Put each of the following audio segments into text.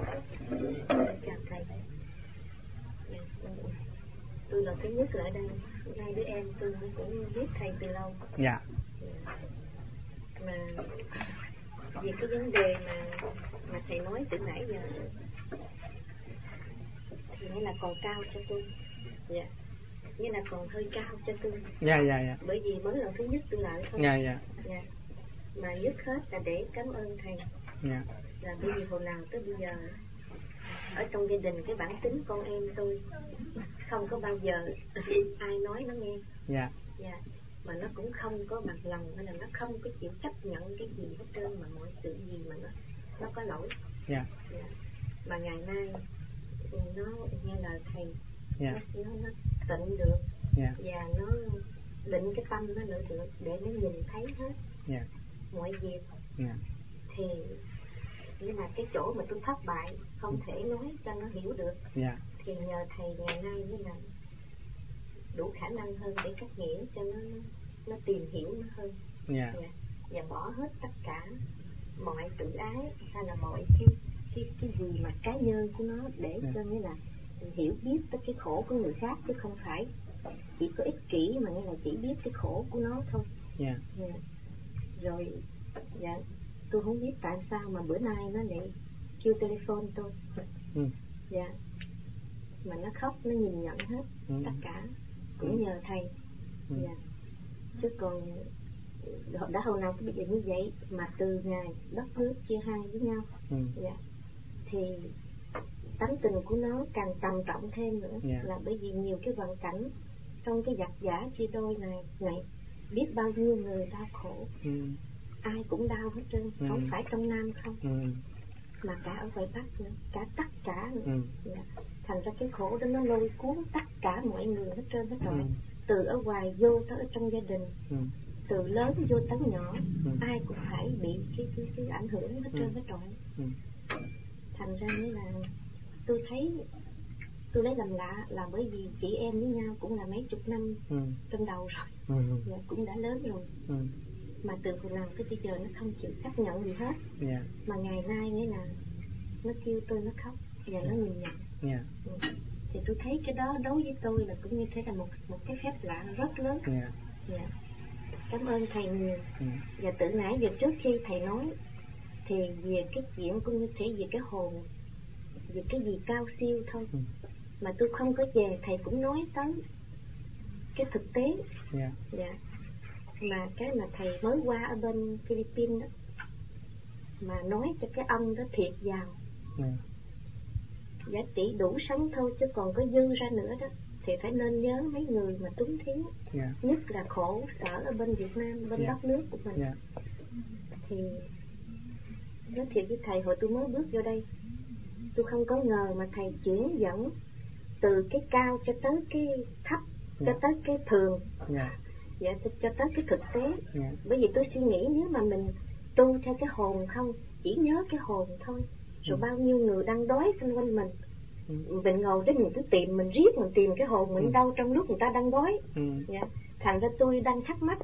Chào thầy. Tôi là thứ nhất là ở đây, hai đứa em tôi cũng biết thầy từ lâu. Dạ. Mà về cái vấn đề mà thầy nói từ nãy giờ thì nghĩa là còn cao cho tôi. Dạ. Nghĩa là còn hơi cao cho tôi. Dạ. Bởi vì mới lần thứ nhất tôi lại thôi. Dạ. Mà nhất hết là để cảm ơn thầy. Dạ. Là bởi vì hồi nào tới bây giờ ở trong gia đình cái bản tính con em tôi không có bao giờ ai nói nó nghe. Dạ. Mà nó cũng không có bằng lòng, hay là nó không có chịu chấp nhận cái gì hết trơn, mà mọi sự gì mà nó có lỗi. Dạ. Mà ngày nay nó nghe lời thầy. Dạ. Nó tịnh được. Dạ. Và nó định cái tâm nó nữa được để nó nhìn thấy hết. Dạ. Mọi việc. Dạ. Thì nghĩa là cái chỗ mà tôi thất bại không thể nói cho nó hiểu được. Dạ. Thì nhờ thầy ngày nay mới là đủ khả năng hơn để cắt nghĩa cho nó tìm hiểu nó hơn. Dạ. Và bỏ hết tất cả mọi tự ái hay là mọi cái gì mà cá nhân của nó để cho nghĩa là hiểu biết tới cái khổ của người khác, chứ không phải chỉ có ích kỷ mà nghĩa là chỉ biết cái khổ của nó thôi. Dạ. Rồi tôi không biết tại sao mà bữa nay nó lại kêu telephone tôi. Dạ. Mà nó khóc, nó nhìn nhận hết tất cả cũng nhờ thầy. Dạ. Chứ còn đã hồi nào cũng bây giờ như vậy, mà từ ngày đất nước chia hai với nhau. Dạ. Thì tánh tình của nó càng trầm trọng thêm nữa. Là bởi vì nhiều cái hoàn cảnh trong cái giặc giả chia đôi này biết bao nhiêu người đau khổ. Ai cũng đau hết trơn, không phải trong Nam không, mà cả ở ngoài Bắc nữa, cả tất cả nữa. Dạ. Thành ra cái khổ đó nó lôi cuốn tất cả mọi người hết trơn hết rồi. Từ ở ngoài vô tới ở trong gia đình, từ lớn vô tới nhỏ, ai cũng phải bị cái ảnh hưởng hết trơn hết rồi. Thành ra mới là tôi thấy tôi lấy làm lạ là bởi vì chị em với nhau cũng là mấy chục năm trong đầu rồi. Dạ, cũng đã lớn rồi. Mà từ hồi nào tới bây giờ nó không chịu chấp nhận gì hết. Mà ngày nay nghĩa là nó kêu tôi nó khóc và nó nhìn nhận. Thì tôi thấy cái đó đối với tôi là cũng như thế là một cái phép lạ rất lớn. Cảm ơn thầy nhiều. Và từ nãy giờ trước khi thầy nói thì về cái chuyện cũng như thế, về cái hồn, về cái gì cao siêu thôi. Mà tôi không có về, thầy cũng nói tới cái thực tế. Mà cái mà thầy mới qua ở bên Philippines đó, mà nói cho cái ông đó thiệt giàu, giá trị đủ sống thôi, chứ còn có dư ra nữa đó thì phải nên nhớ mấy người mà túng thiếu. Nhất là khổ sở ở bên Việt Nam, bên đất nước của mình. Thì nói thiệt với thầy, hồi tôi mới bước vô đây, tôi không có ngờ mà thầy chuyển dẫn từ cái cao cho tới cái thấp, cho tới cái thường, cho tới cái thực tế. Bởi vì tôi suy nghĩ nếu mà mình tu theo cái hồn không, chỉ nhớ cái hồn thôi, rồi bao nhiêu người đang đói xung quanh mình, mình ngồi đấy mình cứ tìm, mình riết mình tìm cái hồn mình đâu trong lúc người ta đang đói. Thành ra tôi đang thắc mắc.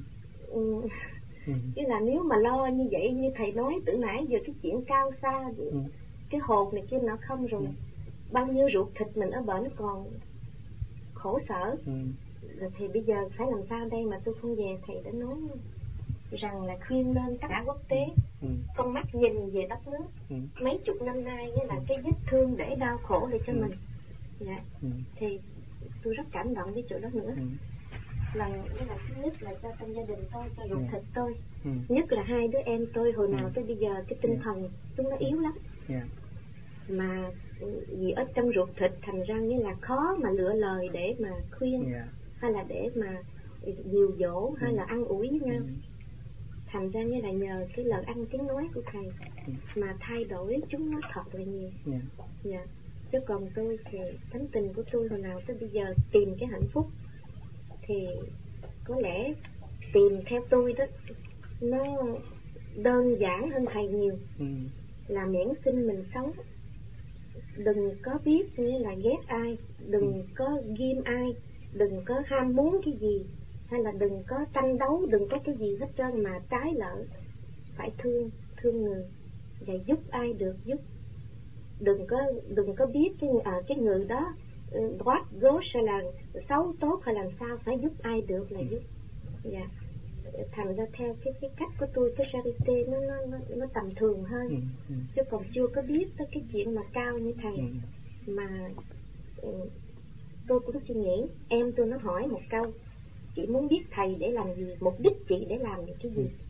Chứ là nếu mà lo như vậy, như thầy nói từ nãy giờ cái chuyện cao xa, cái hồn này kia nó không, rồi bao nhiêu ruột thịt mình ở bển còn khổ sở. Rồi thì bây giờ phải làm sao đây, mà tôi không về. Thầy đã nói rằng là khuyên lên tất cả quốc tế con mắt nhìn về đất nước. Mấy chục năm nay nghĩa là cái vết thương để đau khổ để cho mình. Thì tôi rất cảm động với chỗ đó nữa. Lần nghĩa là thứ nhất là cho trong gia đình tôi, cho ruột thịt tôi, nhất là hai đứa em tôi hồi nào tới bây giờ cái tinh thần chúng nó yếu lắm. Mà vì ở trong ruột thịt thành ra nghĩa là khó mà lựa lời để mà khuyên, hay là để mà dìu dỗ, hay là ăn ủi với nhau. Thành ra như là nhờ cái lời ăn tiếng nói của thầy mà thay đổi chúng nó thật là nhiều. Chứ còn tôi thì tánh tình của tôi hồi nào tới bây giờ tìm cái hạnh phúc thì có lẽ tìm theo tôi đó nó đơn giản hơn thầy nhiều. Là miễn xin mình sống, đừng có biết như là ghét ai, đừng có ghim ai, đừng có ham muốn cái gì, hay là đừng có tranh đấu, đừng có cái gì hết trơn, mà trái lợi phải thương người và giúp ai được giúp. đừng có biết cái người đó what ghost hay là xấu tốt hay làm sao, phải giúp ai được là giúp. Dạ. Thành ra theo cái cách của tôi, cái charity nó tầm thường hơn, chứ còn chưa có biết tới cái chuyện mà cao như thầy. Mà tôi cũng suy nghĩ, em tôi nó hỏi một câu, chị muốn biết thầy để làm gì, mục đích chị để làm những cái gì.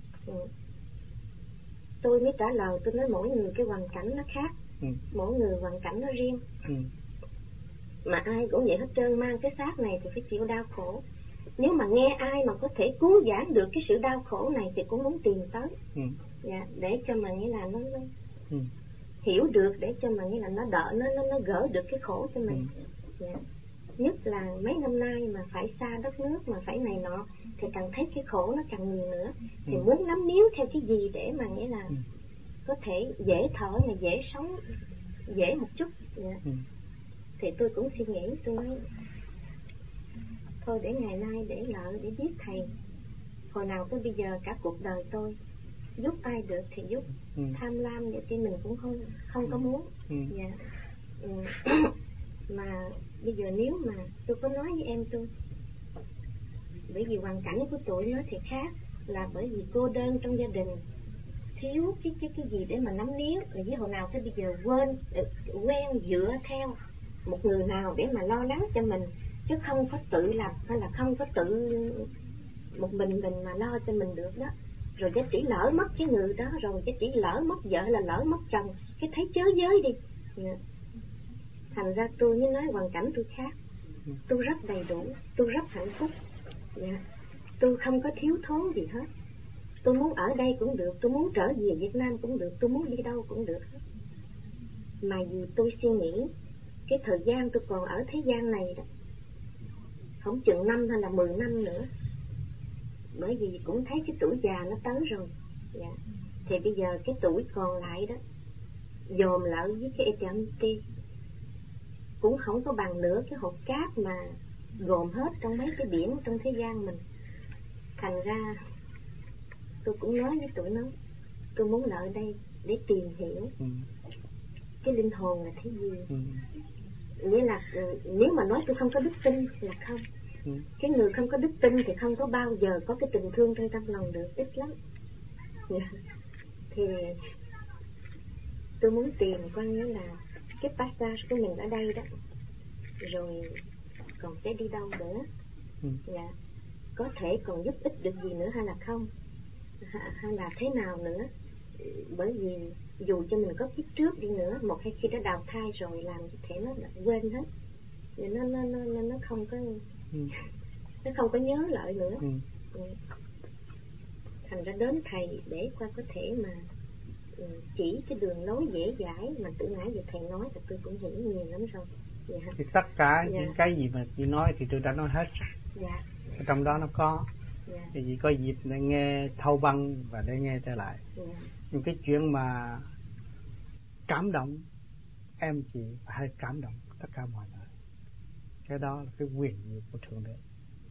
Tôi mới trả lời, tôi nói mỗi người cái hoàn cảnh nó khác, mỗi người hoàn cảnh nó riêng. Mà ai cũng vậy hết trơn, mang cái xác này thì phải chịu đau khổ. Nếu mà nghe ai mà có thể cứu giãn được cái sự đau khổ này thì cũng muốn tìm tới. Dạ, để cho mà nghĩa là nó hiểu được, để cho mà nghĩa là nó đỡ, nó gỡ được cái khổ cho mình. Dạ. Nhất là mấy năm nay mà phải xa đất nước, mà phải này nọ, thì càng thấy cái khổ nó càng nhiều nữa. Thì muốn nắm níu theo cái gì để mà nghĩa là có thể dễ thở, mà dễ sống, dễ một chút. Dạ. Thì tôi cũng suy nghĩ, tôi nói thôi để ngày nay để lợi, để biết thầy. Hồi nào tới bây giờ cả cuộc đời tôi giúp ai được thì giúp. Tham lam vậy thì mình cũng không có muốn. Dạ. Mà bây giờ nếu mà tôi có nói với em tôi, bởi vì hoàn cảnh của tụi nó thì khác, là bởi vì cô đơn trong gia đình, thiếu cái gì để mà nắm níu, rồi với hồi nào tới bây giờ quen dựa theo một người nào để mà lo lắng cho mình, chứ không có tự làm, hay là không có tự một mình mà lo cho mình được đó. Rồi cái chỉ lỡ mất cái người đó, rồi cái chỉ lỡ mất vợ là lỡ mất chồng, cái thấy chớ giới đi. Thành ra tôi mới nói hoàn cảnh tôi khác, tôi rất đầy đủ, tôi rất hạnh phúc. Tôi không có thiếu thốn gì hết. Tôi muốn ở đây cũng được, tôi muốn trở về Việt Nam cũng được, tôi muốn đi đâu cũng được hết. Mà vì tôi suy nghĩ cái thời gian tôi còn ở thế gian này đó, không chừng 5 hay là 10 năm nữa, bởi vì cũng thấy cái tuổi già nó tới rồi. Thì bây giờ cái tuổi còn lại đó, dòm lại với cái eternity cũng không có bằng nữa cái hộp cát mà gồm hết trong mấy cái biển trong thế gian mình. Thành ra tôi cũng nói với tụi nó, tôi muốn lại đây để tìm hiểu cái linh hồn là cái gì. Nghĩa là nếu mà nói tôi không có đức tin là không. Cái người không có đức tin thì không có bao giờ có cái tình thương trong lòng được, ít lắm. Thì tôi muốn tìm coi như là cái passage của mình ở đây đó, rồi còn sẽ đi đâu nữa. Có thể còn giúp ích được gì nữa hay là không, hay là thế nào nữa. Bởi vì dù cho mình có kiếp trước đi nữa, một hai khi đã đào thai rồi, làm thể nó quên hết, nó không có nó không có nhớ lại nữa. Thành ra đến thầy để qua có thể mà chỉ cái đường lối dễ dãi, mà từ nãy giờ thầy nói thì tôi cũng hiểu nhiều lắm rồi. Thì tất cả những cái gì mà chị nói thì tôi đã nói hết. Trong đó nó có. Thì chị có dịp để nghe thâu băng và để nghe trở lại. Nhưng cái chuyện mà cảm động em chị hay cảm động tất cả mọi người, cái đó là cái quyền diệu của Thượng Đế.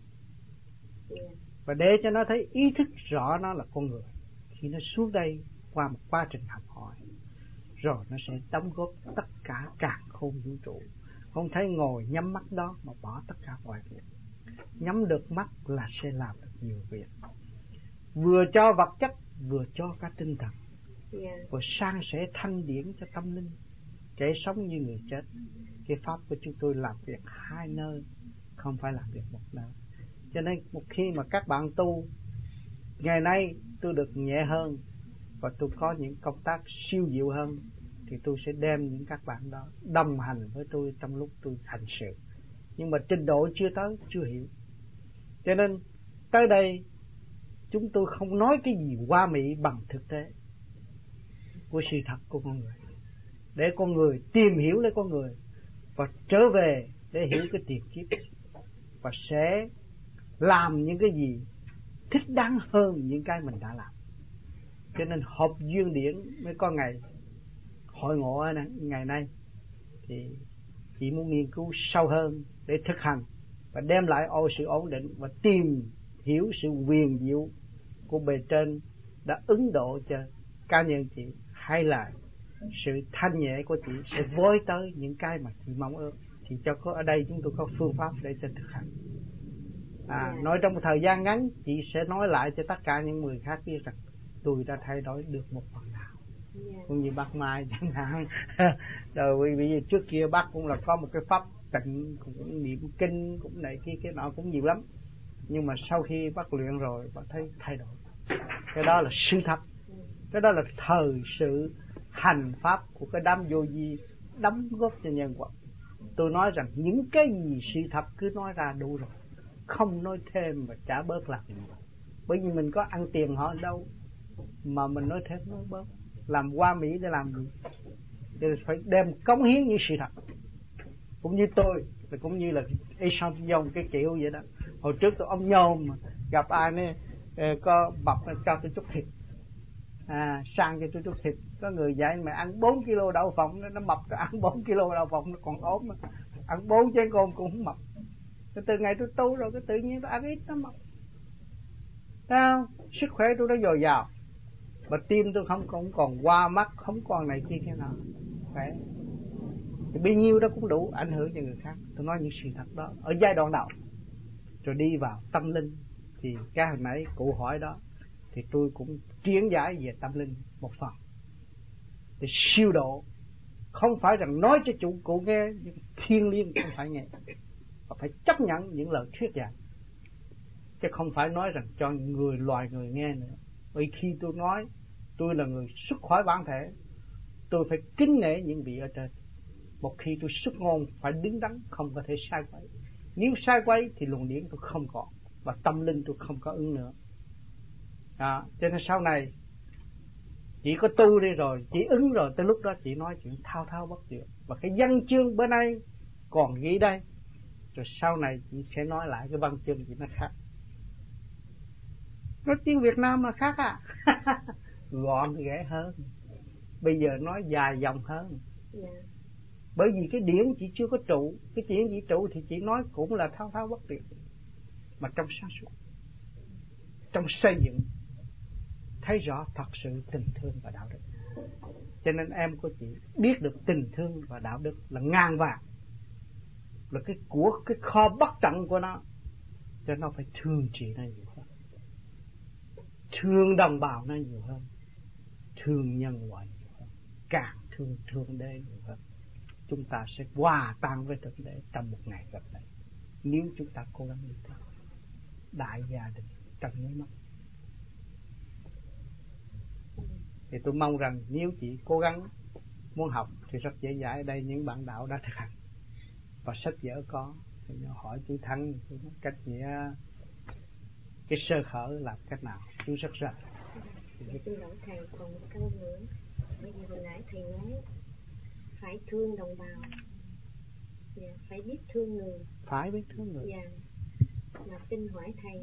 Và để cho nó thấy ý thức rõ nó là con người, khi nó xuống đây qua một quá trình học hỏi, rồi nó sẽ đóng góp tất cả càn khôn vũ trụ. Không thấy ngồi nhắm mắt đó mà bỏ tất cả mọi việc. Nhắm được mắt là sẽ làm được nhiều việc, vừa cho vật chất vừa cho cả tinh thần, vừa san sẻ thanh điển cho tâm linh, kẻ sống như người chết. Cái pháp của chúng tôi làm việc hai nơi, không phải làm việc một nơi. Cho nên một khi mà các bạn tu, ngày nay tôi được nhẹ hơn và tôi có những công tác siêu diệu hơn, thì tôi sẽ đem những các bạn đó đồng hành với tôi trong lúc tôi hành sự. Nhưng mà trình độ chưa tới, chưa hiểu. Cho nên tới đây chúng tôi không nói cái gì hoa mỹ bằng thực tế của sự thật của con người, để con người tìm hiểu lấy con người và trở về để hiểu cái tiền kiếp, và sẽ làm những cái gì thích đáng hơn những cái mình đã làm. Cho nên hợp duyên điển mới có ngày hội ngộ ngày nay. Thì chỉ muốn nghiên cứu sâu hơn để thực hành và đem lại sự ổn định, và tìm hiểu sự huyền diệu của bề trên đã ứng độ cho cá nhân chị hay là sự thanh nhẹ của chị sẽ với tới những cái mà chị mong ước. Thì cho có ở đây chúng tôi có phương pháp để cho thực hành. Nói trong một thời gian ngắn chị sẽ nói lại cho tất cả những người khác biết rằng tôi đã thay đổi được một phần nào. Cũng như bác Mai chẳng hạn. Rồi bây giờ trước kia bác cũng là có một cái pháp tịnh, cũng niệm kinh, cũng này kia cái nọ cũng nhiều lắm. Nhưng mà sau khi bác luyện rồi bác thấy thay đổi. Cái đó là sự thật. Cái đó là thời sự hành pháp của cái đám vô vi đóng góp cho nhân quả. Tôi nói rằng những cái gì sự thật cứ nói ra đủ rồi, không nói thêm và trả bớt làm gì. Bởi vì mình có ăn tiền họ đâu mà mình nói thêm nói bớt. Làm qua Mỹ để làm gì? Thì phải đem cống hiến những sự thật. Cũng như tôi, cũng như là echantillon cái kiểu vậy đó. Hồi trước tôi ông nhôm mà gặp ai nè có bập cho tôi chút thịt, sang cho tôi chút thịt. Có người dạy mà ăn 4 kg đậu phộng, nó mập, ăn 4 kg đậu phộng nó còn ốm mà. Ăn 4 chén cơm cũng không mập. Từ ngày tôi tu rồi cái tự nhiên tôi ăn ít nó mập. Thấy không? Sức khỏe tôi đã dồi dào. Và tim tôi không còn qua mắt, không còn này kia thế nào. Khỏe. Thì bấy nhiêu đó cũng đủ ảnh hưởng cho người khác. Tôi nói những sự thật đó ở giai đoạn đầu. Rồi đi vào tâm linh. Thì cái hồi nãy cụ hỏi đó, thì tôi cũng triển giải về tâm linh một phần. Để siêu độ. Không phải rằng nói cho cụ nghe, nhưng thiên liêng không phải nghe. Và phải chấp nhận những lời thuyết giảng. Chứ không phải nói rằng cho loài người nghe nữa. Bởi khi tôi nói tôi là người xuất khỏi bản thể, tôi phải kính nể những vị ở trên. Một khi tôi xuất ngôn phải đứng đắn, không có thể sai quấy. Nếu sai quấy thì luồng điển tôi không còn, và tâm linh tôi không có ứng nữa. Cho nên sau này chỉ có tu đi rồi, chỉ ứng rồi, tới lúc đó chỉ nói chuyện thao thao bất tuyệt. Và cái văn chương bữa nay còn ghi đây, rồi sau này chị sẽ nói lại cái văn chương gì nó khác. Nói tiếng Việt Nam là khác gọn ghẽ hơn. Bây giờ nói dài dòng hơn. Bởi vì cái điển chị chưa có trụ. Cái chuyện chị trụ thì chị nói cũng là thao thao bất tuyệt, mà trong sáng suốt, trong xây dựng, thấy rõ thật sự tình thương và đạo đức. Cho nên em của chị biết được tình thương và đạo đức là ngang vàng, là cái của cái kho bất tận của nó. Cho nó phải thương chị nó nhiều hơn, thương đồng bào nó nhiều hơn, thương nhân loại nhiều hơn, càng thương thương đế nhiều hơn. Chúng ta sẽ hòa tan với thực tế trong một ngày gặp lại. Nếu chúng ta cố gắng như thế, đại gia đình trong nháy mắt. Thì tôi mong rằng nếu chị cố gắng muốn học thì rất dễ dãi. Ở đây những bạn đạo đã thực hành và sách vở có, thì hỏi chú Thắng cách nghĩa cái sơ khởi làm cách nào, chú rất rõ. Xin lỗi thầy, còn một câu nữa. Bởi vì hồi nãy thầy nói phải thương đồng bào, phải biết thương người. Phải biết thương người. Mà xin hỏi thầy,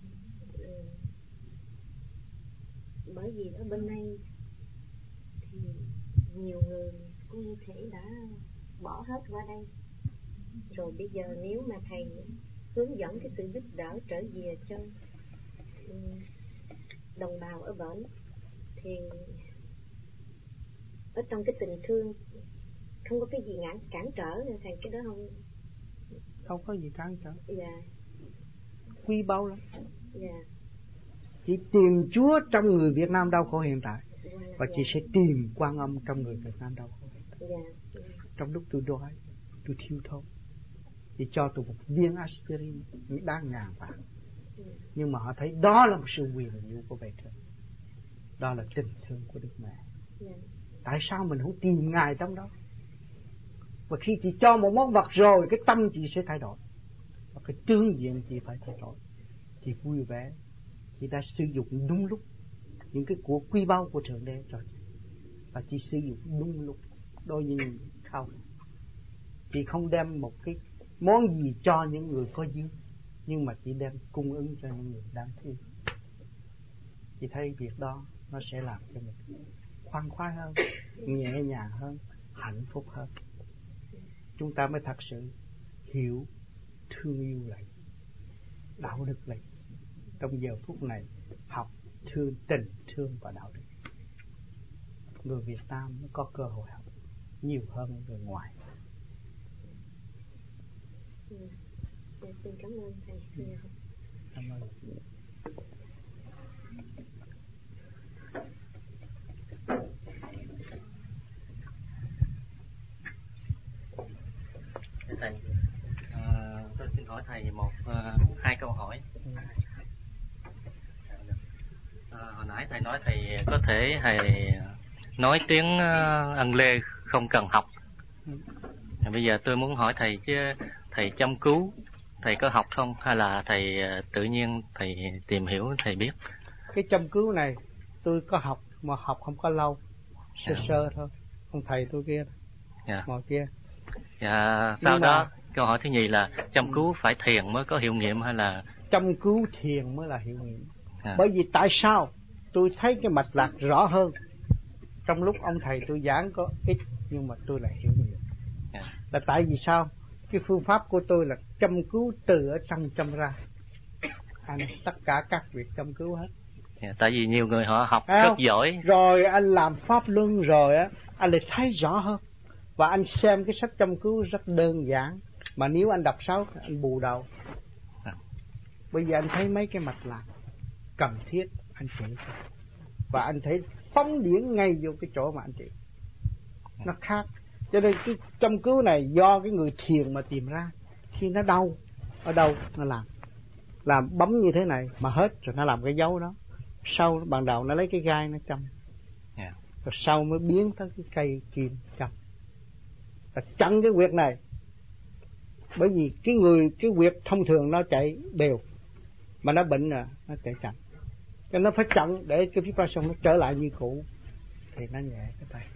bởi vì ở bên đây thì nhiều người cũng như thể đã bỏ hết qua đây. Rồi bây giờ nếu mà thầy hướng dẫn cái sự giúp đỡ trở về cho đồng bào ở bển, thì ở trong cái tình thương không có cái gì cản trở nữa thầy, cái đó không có gì cản trở. Quý báu lắm. Chị tìm Chúa trong người Việt Nam đau khổ hiện tại, và chị sẽ tìm Quan Âm trong người Việt Nam đau khổ hiện tại. Trong lúc tôi đói, tôi thiếu thốn, chị cho tôi một viên aspirin đáng ngàn vàng. Nhưng mà họ thấy đó là một sự quyền diệu của bề trên, đó là tình thương của Đức Mẹ. Tại sao mình không tìm Ngài trong đó? Và khi chị cho một món vật rồi, cái tâm chị sẽ thay đổi, và cái tướng diện chị phải thay đổi. Chị vui vẻ, chị đã sử dụng đúng lúc những cái của quý báu của Thượng Đế cho chị, và chị sử dụng đúng lúc đối với những khao khát. Chị không đem một cái món gì cho những người có duyên, nhưng mà chị đem cung ứng cho những người đang thiếu. Chị thấy việc đó nó sẽ làm cho mình khoan khoái hơn, nhẹ nhàng hơn, hạnh phúc hơn. Chúng ta mới thật sự hiểu thương yêu lại, đạo đức lại. Trong giờ phút này học thương, tình thương và đạo đức. người Việt Nam mới có cơ hội học nhiều hơn người ngoài. Xin cảm ơn thầy. Cảm ơn. Thầy, tôi xin hỏi thầy hai câu hỏi. Hồi nãy thầy nói thầy có thể thầy nói tiếng Ân Lê không cần học. Bây giờ tôi muốn hỏi thầy chứ thầy châm cứu thầy có học không, hay là thầy tự nhiên thầy tìm hiểu thầy biết? Cái châm cứu này tôi có học mà học không có lâu, sơ thôi. Ông thầy tôi kia, ngồi kia. Sau đó câu hỏi thứ nhì là châm cứu phải thiền mới có hiệu nghiệm hay là? Châm cứu thiền mới là hiệu nghiệm. Bởi vì tại sao tôi thấy cái mạch lạc rõ hơn. Trong lúc ông thầy tôi giảng có ít nhưng mà tôi lại hiểu nhiều. Là tại vì sao? Cái phương pháp của tôi là châm cứu từ ở trong châm ra. Anh tất cả các việc châm cứu hết. Tại vì nhiều người họ học rất giỏi. Rồi anh làm pháp luân rồi á, anh lại thấy rõ hơn. Và anh xem cái sách châm cứu rất đơn giản, mà nếu anh đọc sáu anh bù đầu. Bây giờ anh thấy mấy cái mạch lạc cần thiết anh chỉ, và anh thấy phóng điển ngay vô cái chỗ mà anh chỉ. Nó khác. Cho nên cái châm cứu này do cái người thiền mà tìm ra. Khi nó đau ở đâu nó làm bấm như thế này mà hết rồi nó làm cái dấu đó. Sau ban đầu nó lấy cái gai nó châm, rồi sau mới biến tới cái cây kim châm. Và chặn cái huyệt này. Bởi vì cái huyệt thông thường nó chạy đều, mà nó bệnh rồi nó chạy chậm. Cho nó phải chặn để cái vibration nó trở lại như cũ thì nó nhẹ cái tay.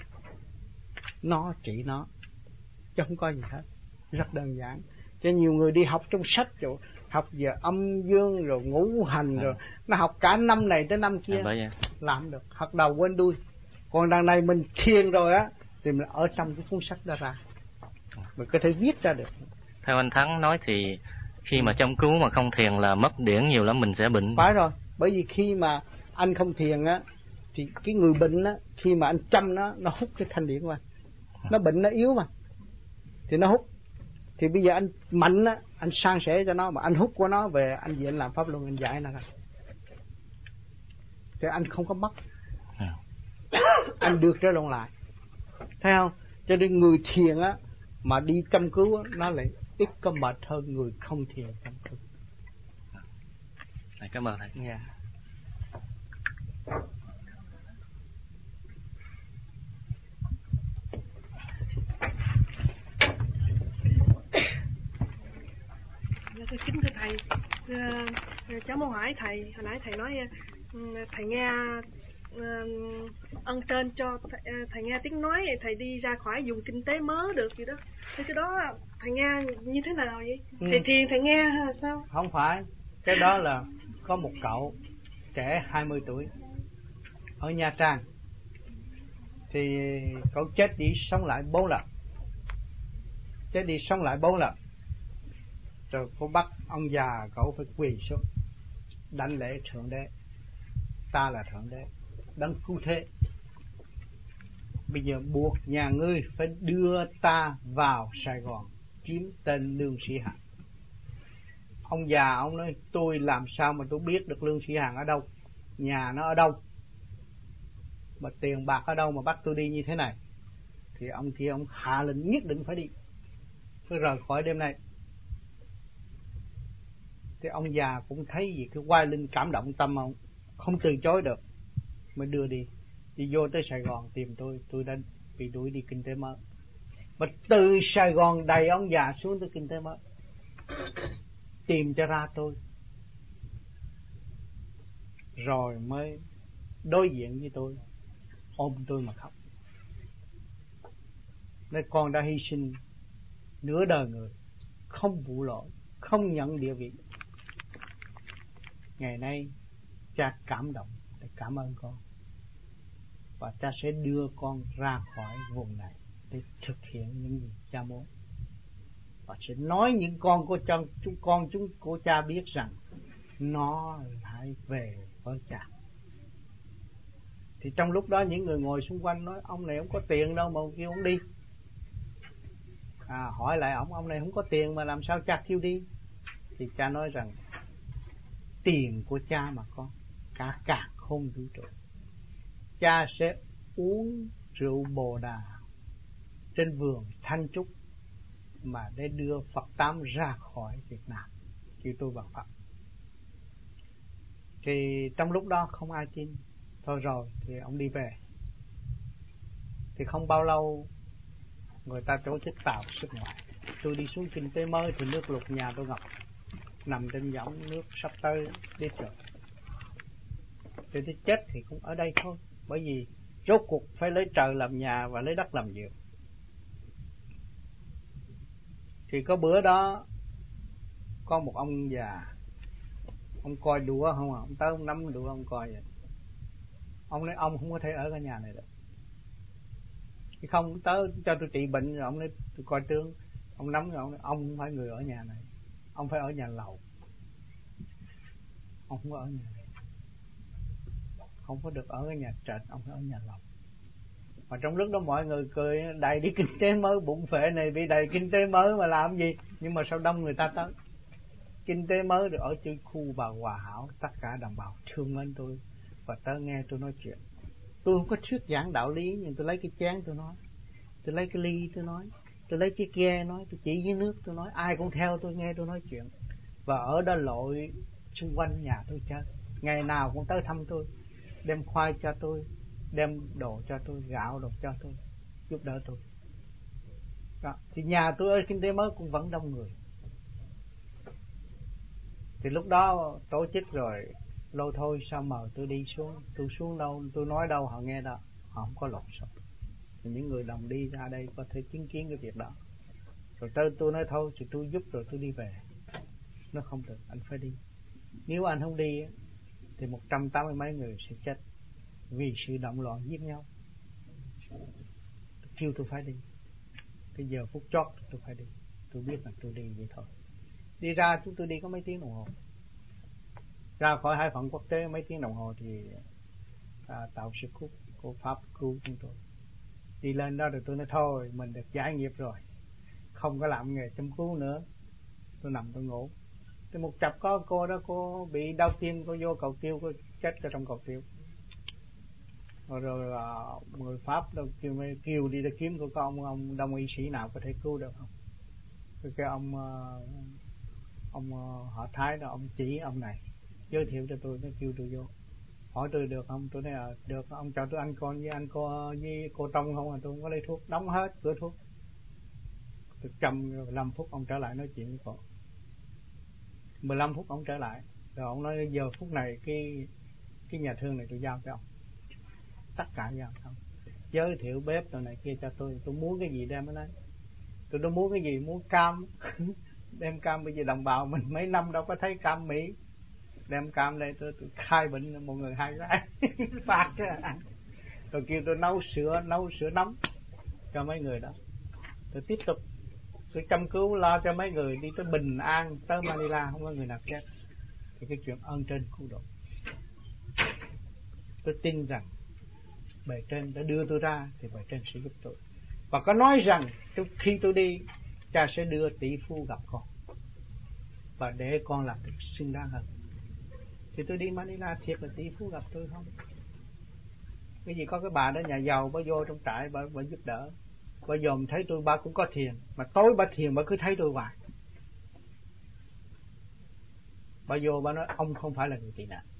Nó trị nó chứ không có gì hết, rất đơn giản. Cho nhiều người đi học trong sách rồi học về âm dương rồi ngũ hành rồi nó học cả năm này tới năm kia làm được, học đầu quên đuôi. Còn đằng này mình thiền rồi á thì mình ở trong cái cuốn sách đó ra, mình có thể viết ra được. Theo anh Thắng nói thì khi mà châm cứu mà không thiền là mất điển nhiều lắm, mình sẽ bệnh. Phải rồi, bởi vì khi mà anh không thiền á thì cái người bệnh á, khi mà anh châm nó hút cái thanh điển qua. Nó bệnh nó yếu mà thì nó hút. Thì bây giờ anh mạnh á, anh san sẻ cho nó, mà anh hút của nó về, anh về anh làm pháp luân, anh giải nó ra thì anh không có mất. Anh được trở lại, thấy không? Cho nên người thiền á mà đi châm cứu á, nó lại ít có mệt hơn người không thiền châm cứu. Cảm ơn thầy. Kính thưa thầy, cháu muốn hỏi thầy, hồi nãy thầy nói thầy nghe ân trên cho thầy nghe tiếng nói, thầy đi ra khỏi vùng kinh tế mới được gì đó. Thế cái đó thầy nghe như thế nào vậy? Thầy thiền thầy nghe hay là sao? Không phải, cái đó là có một cậu trẻ 20 tuổi ở Nha Trang, thì cậu chết đi sống lại 4 lần. Chết đi sống lại 4 lần. Rồi cô bắt ông già cậu phải quỳ xuống đảnh lễ Thượng Đế. Ta là Thượng Đế, đấng cứu thế. Bây giờ buộc nhà ngươi phải đưa ta vào Sài Gòn kiếm tên Lương Sĩ Hằng. Ông già ông nói tôi làm sao mà tôi biết được Lương Sĩ Hằng ở đâu, nhà nó ở đâu, mà tiền bạc ở đâu mà bắt tôi đi như thế này. Thì ông kia ông hạ lệnh nhất định phải đi, phải rời khỏi đêm nay. Thì ông già cũng thấy gì cái oai linh cảm động tâm ông, không từ chối được, mới đưa đi vô tới Sài Gòn tìm tôi đã bị đuổi đi kinh tế mới. Mà từ Sài Gòn đầy ông già xuống tới kinh tế mới tìm cho ra tôi, rồi mới đối diện với tôi, ôm tôi mà khóc. Nên con đã hy sinh nửa đời người, không vụ lỗi, không nhận địa vị. Ngày nay cha cảm động để cảm ơn con, và cha sẽ đưa con ra khỏi vùng này để thực hiện những gì cha muốn, và sẽ nói những con của cha biết rằng nó lại về với cha. Thì trong lúc đó những người ngồi xung quanh nói ông này không có tiền đâu mà kêu ông đi. Hỏi lại ông này không có tiền mà làm sao cha kêu đi. Thì cha nói rằng tiền của cha mà con, cả càn khôn vũ trụ, cha sẽ uống rượu Bồ Đà trên vườn Thanh Trúc mà để đưa Phật Tám ra khỏi Việt Nam, kêu tôi bằng Phật. Thì trong lúc đó không ai tin. Thôi rồi thì ông đi về. Thì không bao lâu người ta tổ chức tàu xuất ngoại. Tôi đi xuống Kinh Tế Mới thì nước lụt, nhà tôi ngập, nằm trên dòng nước sắp tới biết rồi. Thì tôi chết thì cũng ở đây thôi. Bởi vì rốt cuộc phải lấy trời làm nhà và lấy đất làm giường. Thì có bữa đó có một ông già, ông coi đùa không à, ông tới ông nắm đùa ông coi vậy. Ông nói ông không có thể ở cái nhà này được. Thì không tới cho tôi trị bệnh rồi ông nói tôi coi tướng. Ông nắm rồi ông nói ông không phải người ở nhà này, ông phải ở nhà lầu. Ông không có ở nhà này, không có được ở cái nhà trệt, ông phải ở nhà lầu. Mà trong lúc đó mọi người cười, đầy đi Kinh Tế Mới, bụng phệ này bị đầy Kinh Tế Mới mà làm gì. Nhưng mà sao đông người ta tới. Kinh Tế Mới được ở trên khu Bà Hòa Hảo, tất cả đồng bào thương mến tôi và tới nghe tôi nói chuyện. Tôi không có thuyết giảng đạo lý, nhưng tôi lấy cái chén tôi nói, tôi lấy cái ly tôi nói, tôi lấy cái ke nói, tôi chỉ với nước tôi nói, ai cũng theo tôi nghe tôi nói chuyện. Và ở đó lội xung quanh nhà tôi chơi, ngày nào cũng tới thăm tôi, đem khoai cho tôi, đem đồ cho tôi, gạo đồ cho tôi, giúp đỡ tôi. Đó. Thì nhà tôi ở Kinh Tế Mới cũng vẫn đông người. Thì lúc đó tổ chức rồi, lâu thôi sao mời tôi đi xuống. Tôi xuống đâu, tôi nói đâu họ nghe đâu, họ không có lộn xộn. Những người đồng đi ra đây có thể chứng kiến cái việc đó. Rồi tôi nói thôi thì tôi giúp rồi tôi đi về. Nó không được, anh phải đi. Nếu anh không đi thì 180 mấy người sẽ chết vì sự động loạn giết nhau. Kêu tôi phải đi. Cái giờ phút chót tôi phải đi. Tôi biết là tôi đi vậy thôi. Đi ra chúng tôi đi có mấy tiếng đồng hồ. Ra khỏi Hải Phận Quốc tế mấy tiếng đồng hồ thì tàu Sư Cúc của Pháp cứu chúng tôi. Đi lên đó rồi tôi nói thôi mình được giải nghiệp rồi, không có làm nghề chăm cứu nữa. Tôi nằm tôi ngủ. Thì một chập có cô đó, cô bị đau tim, cô vô cầu tiêu, cô chết ở trong cầu tiêu. Rồi người Pháp đâu kêu đi để kiếm của con ông đông y sĩ nào có thể cứu được không. Cái ông họ Thái đó, ông chỉ ông này giới thiệu cho tôi, nó kêu tôi vô. Hỏi tôi được không, tôi nói được, ông cho tôi ăn con với cô Trong không, tôi không có lấy thuốc, đóng hết cửa thuốc. Tôi chăm 15 phút ông trở lại nói chuyện với cô. 15 phút ông trở lại rồi ông nói giờ phút này cái nhà thương này tôi giao cho ông, tất cả giao cho ông, giới thiệu bếp rồi này kia cho tôi muốn cái gì đem ở đấy. Tôi đâu muốn cái gì, muốn cam đem cam, bây giờ đồng bào mình mấy năm đâu có thấy cam Mỹ, đem cam đây tôi khai bệnh một người 2 cái phạt ăn. Rồi kêu tôi nấu sữa nóng cho mấy người đó. Tôi tiếp tục tôi chăm cứu lo cho mấy người đi tới bình an, tới Manila không có người nào chết. Thì cái chuyện ơn trên cứu độ, tôi tin rằng bề trên đã đưa tôi ra thì bề trên sẽ giúp tôi. Và có nói rằng khi tôi đi, cha sẽ đưa tỷ phú gặp con và để con làm được xứng đáng hơn. Thì tôi đi Manila thiệt là tỷ phú gặp tôi không? Cái gì có cái bà đó nhà giàu, bà vô trong trại bà giúp đỡ. Bà dòm thấy tôi, bà cũng có thiền, mà tối bà thiền bà cứ thấy tôi hoài. Bà vô bà nói ông không phải là người tị nạn.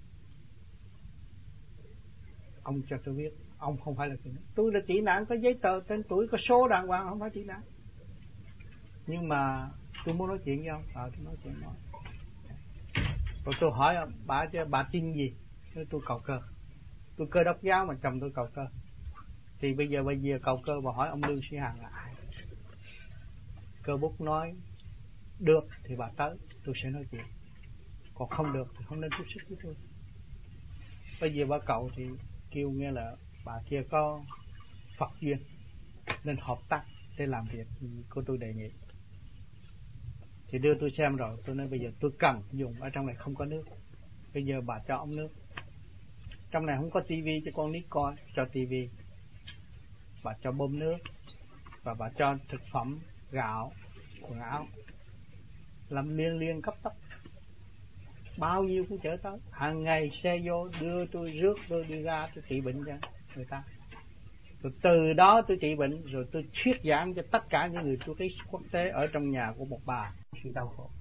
Ông cho tôi biết ông không phải là tị nạn. Tôi là tị nạn, có giấy tờ tên tuổi, có số đàng hoàng, không phải tị nạn. Nhưng mà tôi muốn nói chuyện với ông. Tôi nói chuyện với ông. Rồi tôi hỏi bà tin gì? Tôi cầu cơ. Tôi Cơ Đốc giáo mà chồng tôi cầu cơ. Thì bây giờ cầu cơ bà hỏi ông Lương Sĩ Hằng là ai? Cơ Bút nói được thì bà tới, tôi sẽ nói chuyện. Còn không được thì không nên tiếp xúc với tôi. Bây giờ bà cầu thì kêu nghe là bà kia có Phật duyên nên hợp tác để làm việc của tôi đề nghị. Thì đưa tôi xem rồi, tôi nói bây giờ tôi cần dùng, ở trong này không có nước, bây giờ bà cho ống nước. trong này không có tivi cho con nít coi, cho tivi, bà cho bơm nước, và bà cho thực phẩm, gạo, quần áo, làm liên cấp tốc, bao nhiêu cũng chở tới, hàng ngày xe vô đưa tôi, rước tôi đi ra, tôi trị bệnh cho người ta. Rồi từ đó tôi trị bệnh, rồi tôi thuyết giảng cho tất cả những người tourist quốc tế ở trong nhà của một bà sự đau khổ.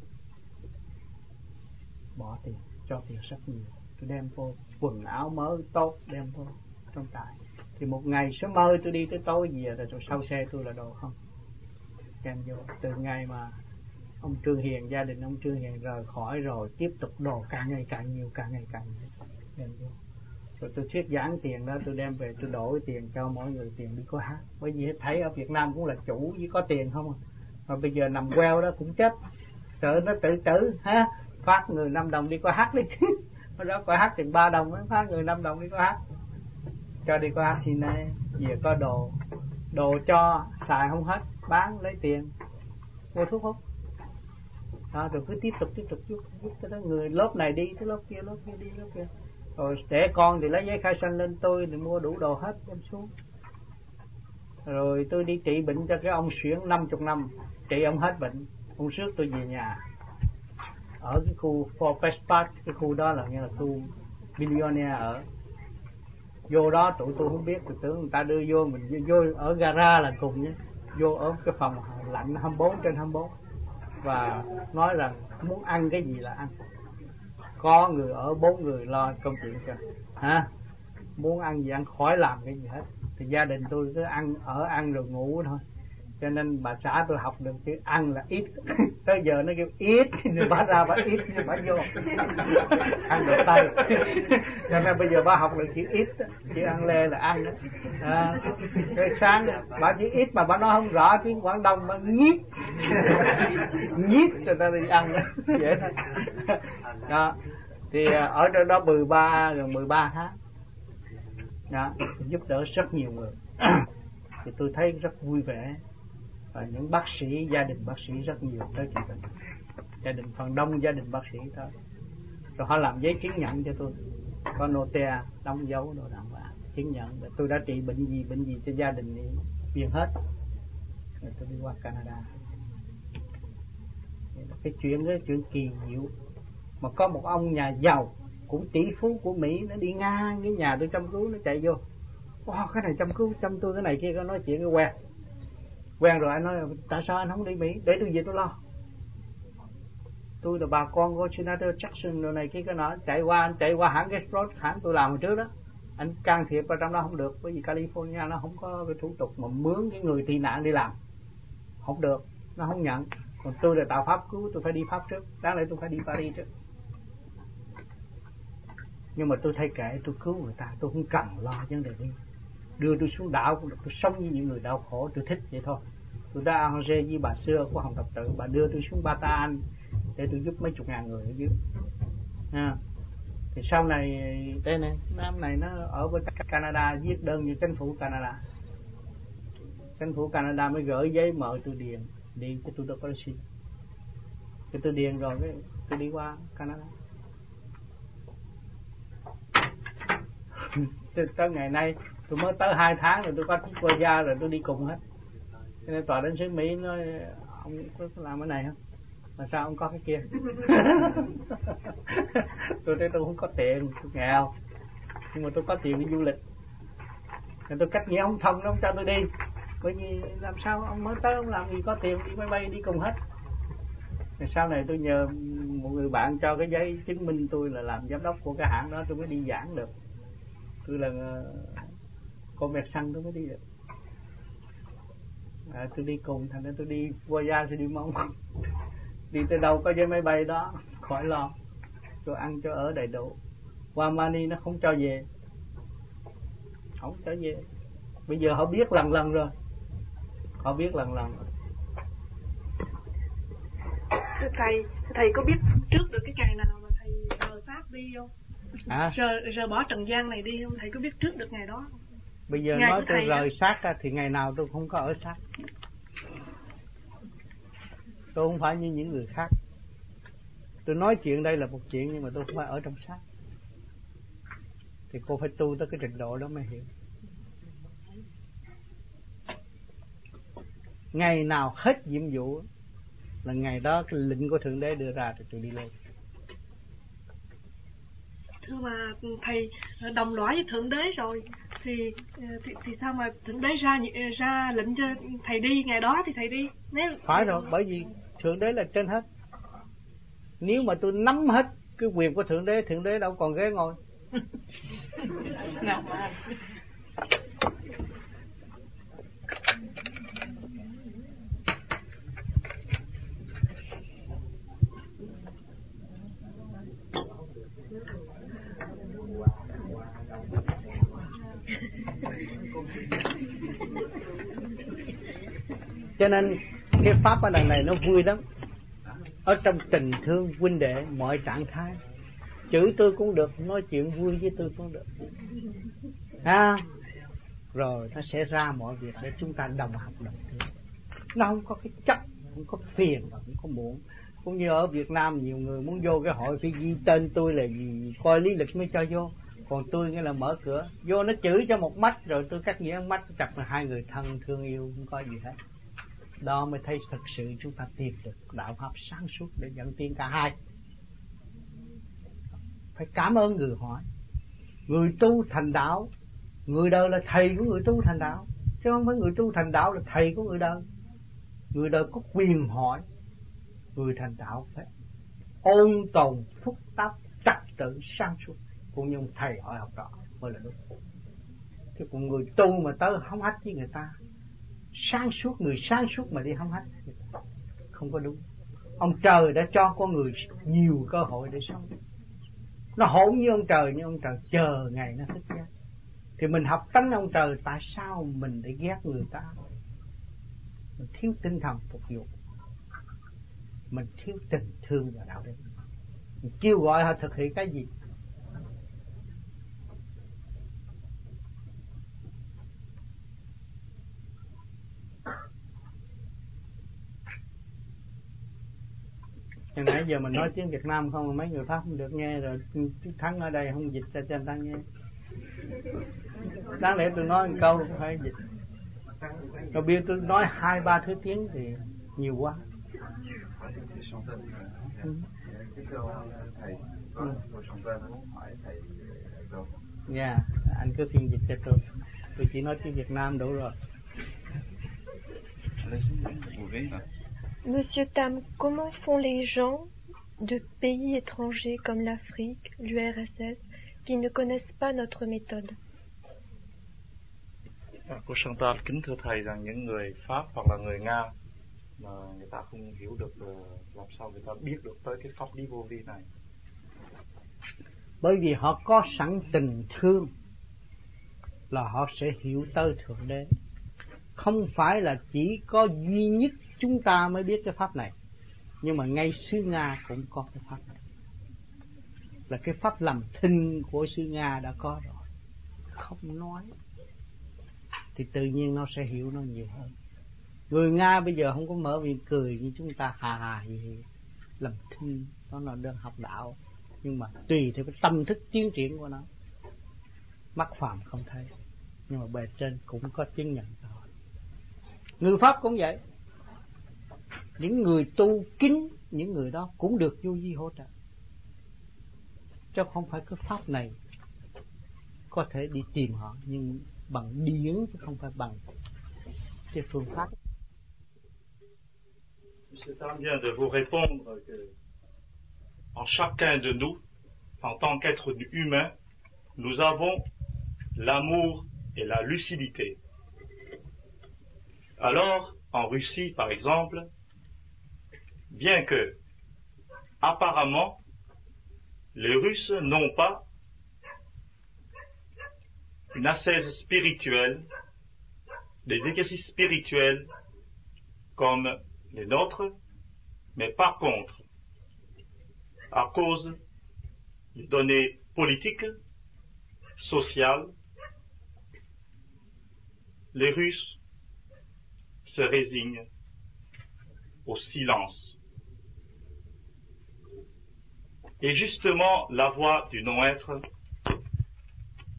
Bỏ tiền, cho tiền rất nhiều, tôi đem vô quần áo mới tốt đem vô trong trại. Thì một ngày sớm mơ tôi đi tới tối về rồi sau xe tôi là đồ không đem vô. Từ ngày mà ông Trương Hiền, gia đình ông Trương Hiền rời khỏi rồi, tiếp tục đồ càng ngày càng nhiều đem vô. Rồi tôi thuyết giảng tiền đó tôi đem về, tôi đổi tiền cho mỗi người tiền đi có hát. Bởi vì thấy ở Việt Nam cũng là chủ với có tiền không à. Mà bây giờ nằm queo đó cũng chết, sợ nó tự tử ha, phát người 5 đồng đi có hát đi. Ở đó có hát tiền 3 đồng, phát người 5 đồng đi có hát, cho đi có hát thì này về có đồ cho xài không hết, bán lấy tiền mua thuốc hút đó, rồi cứ tiếp tục giúp cho đó người lớp này đi tới lớp kia đi lớp kia. Rồi trẻ con thì lấy giấy khai sinh lên tôi thì mua đủ đồ hết đem xuống. Rồi tôi đi trị bệnh cho cái ông Xuyển 50 năm, trị ông hết bệnh, ông rước tôi về nhà ở cái khu Forest Park, cái khu đó là như là khu billionaire ở. Vô đó tụi tôi không biết, tôi tưởng người ta đưa vô, mình vô ở gara là cùng nhé, vô ở cái phòng lạnh 24/24 và nói rằng muốn ăn cái gì là ăn, có người ở 4 người lo công chuyện cho hả, muốn ăn gì ăn, khỏi làm cái gì hết. Thì gia đình tôi cứ ăn rồi ngủ thôi, cho nên bà xã tôi học được chữ ăn là ít. Tới giờ nó kêu ít rồi bà ra bà ít rồi bà vô ăn được tay. Cho nên bây giờ bà học được chữ ít, chữ ăn lê là ăn đó. Cái sáng bà chữ ít mà bà nói không rõ tiếng Quảng Đông, bà nhít rồi ta đi ăn đó. Vậy thôi đó. Thì ở trong đó 13 tháng đó, giúp đỡ rất nhiều người. Thì tôi thấy rất vui vẻ. Và những bác sĩ, gia đình bác sĩ rất nhiều tới trị bệnh, gia đình phần đông gia đình bác sĩ thôi. Rồi họ làm giấy chứng nhận cho tôi, có note đóng dấu đồ đàng hoàng, chứng nhận là tôi đã trị bệnh gì cho gia đình này viên hết. Rồi tôi đi qua Canada. Cái chuyện kỳ diệu. Mà có một ông nhà giàu cũng tỷ phú của Mỹ, nó đi ngang cái nhà tôi chăm cứu, nó chạy vô, cái này chăm cứu chăm tôi cái này kia, có nói chuyện cái quen rồi. Anh nói tại sao anh không đi Mỹ, để tôi về tôi lo, tôi là bà con của Senator Jackson rồi này kia cái nọ, chạy qua hãng Gaspros, hãng tôi làm hồi trước đó, anh can thiệp vào trong đó không được, bởi vì California nó không có cái thủ tục mà mướn cái người tị nạn đi làm không được, nó không nhận. Còn tôi là tạo pháp cứu, tôi phải đi Pháp trước, đáng lẽ tôi phải đi Paris trước. Nhưng mà tôi thấy kệ, tôi cứu người ta, tôi không cần lo vấn đề đi. Đưa tôi xuống đảo cũng được, tôi sống với những người đau khổ, tôi thích vậy thôi. Tôi đã arrange với bà xưa của Hồng Thập Tự, bà đưa tôi xuống Bata Anh để tôi giúp mấy chục ngàn người ở dưới. Thì sau này đây này, năm này nó ở bên Canada, viết đơn như chính phủ Canada. Chính phủ Canada mới gửi giấy mời tôi điền cho tôi đâu có xin. Thì tôi điền rồi cái tôi đi qua Canada. Tới ngày nay tôi mới tới 2 tháng rồi tôi có chiếc visa rồi, tôi đi cùng hết. Cho nên tòa lãnh sứ Mỹ nói ông có làm cái này không? Mà sao ông có cái kia? Tôi thấy tôi không có tiền, tôi nghèo, nhưng mà tôi có tiền đi du lịch. Nên tôi cách nghĩa ông thông nó không cho tôi đi, bởi vì làm sao ông mới tới ông làm gì có tiền đi máy bay đi cùng hết. Rồi sau này tôi nhờ một người bạn cho cái giấy chứng minh tôi là làm giám đốc của cái hãng đó, tôi mới đi giảng được. Tôi là con mẹt xăng tôi mới đi được. Tôi đi cùng, thành ra tôi đi qua gia tôi đi mong. Đi tới đâu có giấy máy bay đó, khỏi lo, cho ăn cho ở đầy đủ. Qua Mani nó không cho về, không cho về. Bây giờ họ biết lần rồi, họ biết lần rồi. Thầy có biết trước được cái ngày nào mà thầy rời Pháp đi không? Rời bỏ trần gian này đi không? Thầy có biết trước được ngày đó không? Bây giờ ngày nói tôi rời xác thì ngày nào tôi không có ở xác. Tôi không phải như những người khác. Tôi nói chuyện đây là một chuyện, nhưng mà tôi không phải ở trong xác. thì cô phải tu tới cái trình độ đó mới hiểu. Ngày nào hết nhiệm vụ là ngày đó cái lệnh của Thượng Đế đưa ra thì tôi đi lên. Thưa mà thầy đồng lõa với Thượng Đế rồi thì sao mà Thượng Đế ra lệnh cho thầy đi ngày đó thì thầy đi? Nếu phải rồi, bởi vì Thượng Đế là trên hết. Nếu mà tôi nắm hết cái quyền của Thượng Đế đâu còn ghế ngồi. Cho nên cái pháp ở đằng này nó vui lắm. Ở trong tình thương huynh đệ mọi trạng thái, chửi tôi cũng được, nói chuyện vui với tôi cũng được. Rồi nó sẽ ra mọi việc để chúng ta đồng học đồng thương. Nó không có cái chấp, không có phiền và không có muộn. Cũng như ở Việt Nam nhiều người muốn vô cái hội phải ghi tên tôi là gì, coi lý lịch mới cho vô. Còn tôi nghĩa là mở cửa vô, nó chửi cho một mắt rồi tôi cắt nghĩa mắt chặt là hai người thân thương yêu, không có gì hết. Đó mới thấy thật sự chúng ta tìm được đạo pháp sáng suốt để dẫn tiến cả hai. Phải cảm ơn người hỏi. Người tu thành đạo, người đời là thầy của người tu thành đạo, chứ không phải người tu thành đạo là thầy của người đời. Người đời có quyền hỏi, người thành đạo phải ôn tồn phúc tác trật tự sáng suốt, cũng như thầy hỏi học trò mới là đúng. Chứ còn người tu mà tới hóng hách với người ta, sáng suốt, người sáng suốt mà đi hóng hách không có đúng. Ông trời đã cho con người nhiều cơ hội để sống. Nó hỗn như ông trời, nhưng ông trời chờ ngày nó thức giấc. Thì mình học tánh ông trời, tại sao mình để ghét người ta? Mình thiếu tinh thần phục vụ, mình thiếu tình thương và đạo đức. Mình kêu gọi họ thực hiện cái gì? Hồi nãy giờ mình nói tiếng Việt Nam không, mấy người Pháp không được nghe, rồi Thắng ở đây không dịch cho người ta nghe. Đáng lẽ tôi nói một câu cũng phải dịch. Rồi biết tôi nói 2-3 thứ tiếng thì nhiều quá. Dạ, anh cứ phiên dịch cho tôi chỉ nói tiếng Việt Nam đủ rồi. Monsieur Tam, comment font les gens de pays étrangers comme l'Afrique, l'URSS, qui ne connaissent pas notre méthode? Cô Chantal kính thưa thầy rằng những người Pháp hoặc là người Nga mà người ta không hiểu được làm sao người ta biết được tới cái pháp lý vô vi này? Bởi vì họ có sẵn tình thương là họ sẽ hiểu tới Thượng Đế. Không phải là chỉ có duy nhất chúng ta mới biết cái pháp này, nhưng mà ngay xứ Nga cũng có cái pháp này. Là cái pháp làm thinh của xứ Nga đã có rồi, không nói thì tự nhiên nó sẽ hiểu nó nhiều hơn. Người Nga bây giờ không có mở miệng cười như chúng ta hà gì làm thinh, đó là đơn học đạo, nhưng mà tùy theo cái tâm thức tiến triển của nó. Mắt phàm không thấy, nhưng mà bề trên cũng có chứng nhận rồi. Người Pháp cũng vậy. Những người tu kính, những người đó cũng được vô vi hỗ trợ. Chứ không phải cái pháp này có thể đi tìm họ, nhưng bằng điển chứ không phải bằng cái phương pháp. Monsieur Tam vient de vous répondre que en chacun de nous, en tant qu'être humain, nous avons l'amour et la lucidité. Alors, en Russie, par exemple, bien que, apparemment, les Russes n'ont pas une ascèse spirituelle, des exercices spirituels comme les nôtres, mais par contre, à cause des données politiques, sociales, les Russes se résignent au silence. Et justement, la voie du non-être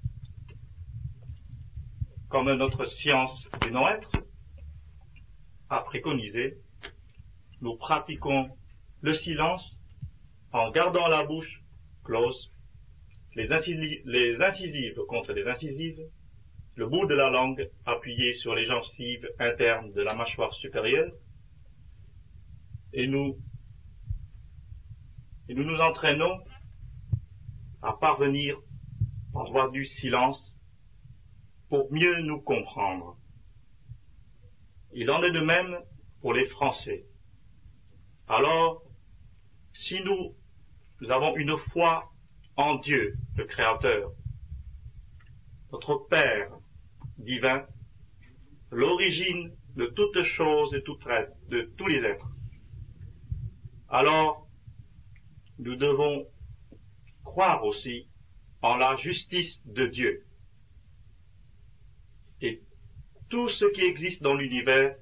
comme notre science du non-être a préconisé, nous pratiquons le silence en gardant la bouche close, les incisives contre les incisives, le bout de la langue appuyé sur les gencives internes de la mâchoire supérieure, et nous nous entraînons à parvenir en droit du silence pour mieux nous comprendre. Il en est de même pour les Français. Alors, si nous avons une foi en Dieu, le Créateur, notre Père divin, l'origine de toutes choses et de tous les êtres, alors nous devons croire aussi en la justice de Dieu. Et tout ce qui existe dans l'univers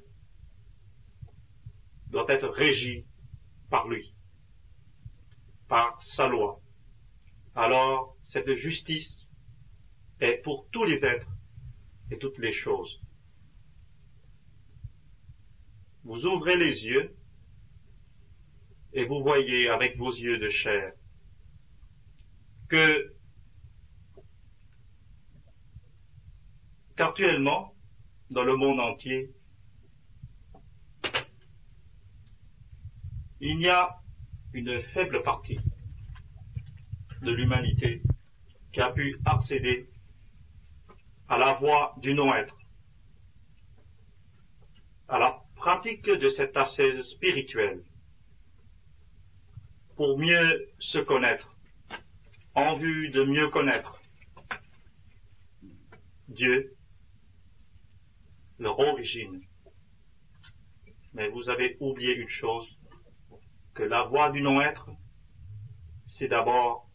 doit être régi par lui, par sa loi. Alors, cette justice est pour tous les êtres et toutes les choses. Vous ouvrez les yeux et vous voyez avec vos yeux de chair qu'actuellement, dans le monde entier, il y a une faible partie de l'humanité qui a pu accéder à la voie du non-être, à la pratique de cette ascèse spirituelle, pour mieux se connaître, en vue de mieux connaître Dieu, leur origine. Mais vous avez oublié une chose, que la voie du non-être, c'est d'abord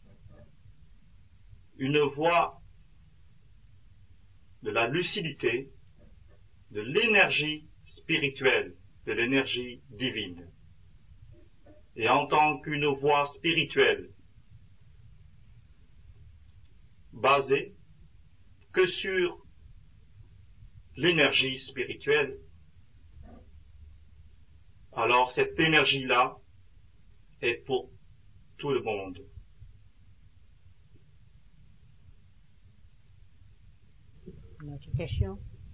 une voie de la lucidité, de l'énergie spirituelle, de l'énergie divine. Et en tant qu'une voie spirituelle basée que sur l'énergie spirituelle, alors cette énergie-là est pour tout le monde. Une autre question?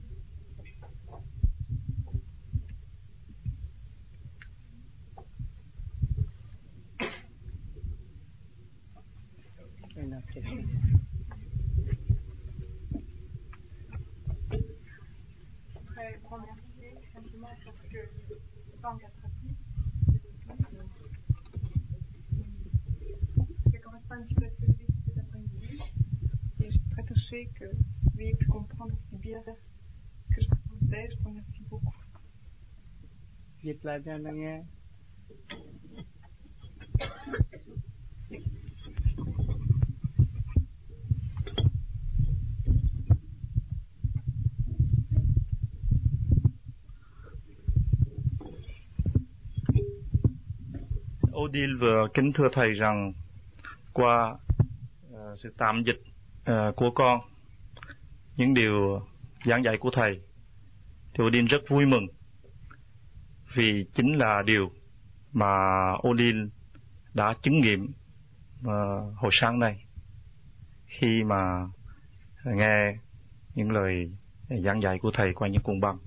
Une autre question? Je voudrais remercier simplement parce que en tant qu'attrapiste, ça correspond un petit peu à ce que j'ai vécu cet après-midi. Et je suis très touchée que vous ayez pu comprendre aussi bien ce que je ressentais. Je vous remercie beaucoup. Dịch lại cho nó nghe. Odile kính thưa thầy rằng qua sự tạm dịch của con những điều giảng dạy của thầy thì Odile rất vui mừng, vì chính là điều mà Odile đã chứng nghiệm hồi sáng nay khi mà nghe những lời giảng dạy của thầy qua những cuộn băng.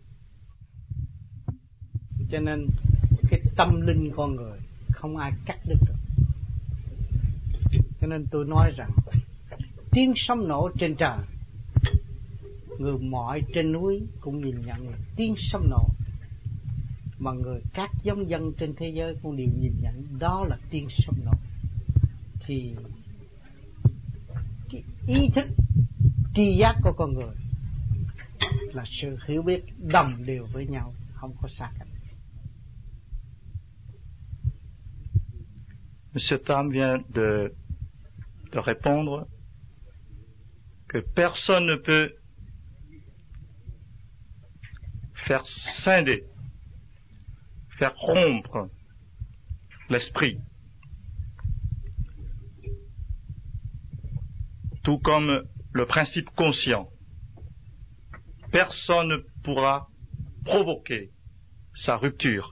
Cho nên cái tâm linh con người không ai cắt đứt được. Cho nên tôi nói rằng tiếng sấm nổ trên trời, người mọi trên núi cũng nhìn nhận là tiếng sấm nổ, mà các giống dân trên thế giới cũng đều nhìn nhận đó là tiếng sấm nổ. Thì cái ý thức tri giác của con người là sự hiểu biết đồng đều với nhau, không có xa cách. Monsieur Tam vient de répondre que personne ne peut faire scinder, faire rompre l'esprit. Tout comme le principe conscient personne ne pourra provoquer sa rupture.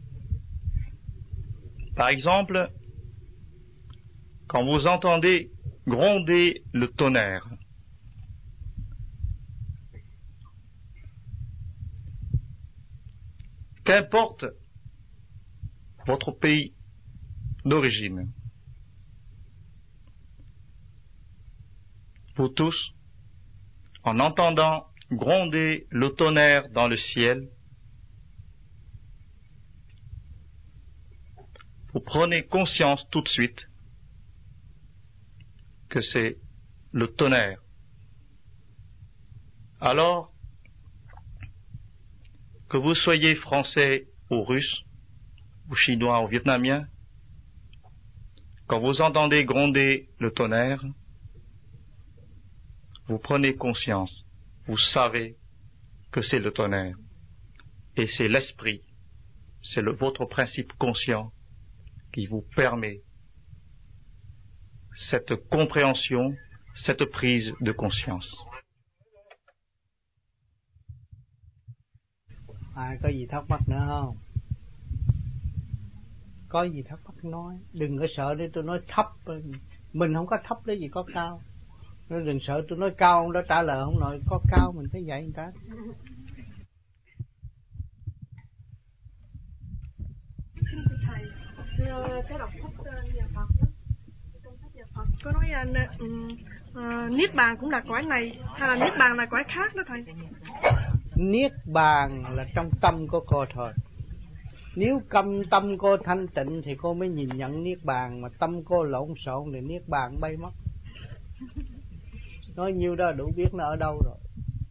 Par exemple, quand vous entendez gronder le tonnerre, qu'importe votre pays d'origine, vous tous, en entendant gronder le tonnerre dans le ciel, vous prenez conscience tout de suite que c'est le tonnerre. Alors, que vous soyez français ou russe, ou chinois ou vietnamien, quand vous entendez gronder le tonnerre, vous prenez conscience, vous savez que c'est le tonnerre. Et c'est l'esprit, c'est votre principe conscient qui vous permet cette compréhension, cette prise de conscience. Có gì thắc mắc nữa không? Có gì thắc mắc nói. Đừng có sợ để tôi nói thấp. Mình không có thấp để gì có cao. Nó đừng sợ tôi nói cao, ông đó trả lời không nổi. Có cao mình phải dạy người ta. Thầy, cái đọc sách nhà Phật đó, trong sách nhà Phật có nói niết bàn cũng là cõi này, hay là niết bàn là cõi khác đó thầy? Niết bàn là trong tâm của cô thôi. Nếu tâm cô thanh tịnh thì cô mới nhìn nhận niết bàn, mà tâm cô lộn xộn thì niết bàn bay mất. Nói nhiêu đó đủ biết nó ở đâu rồi.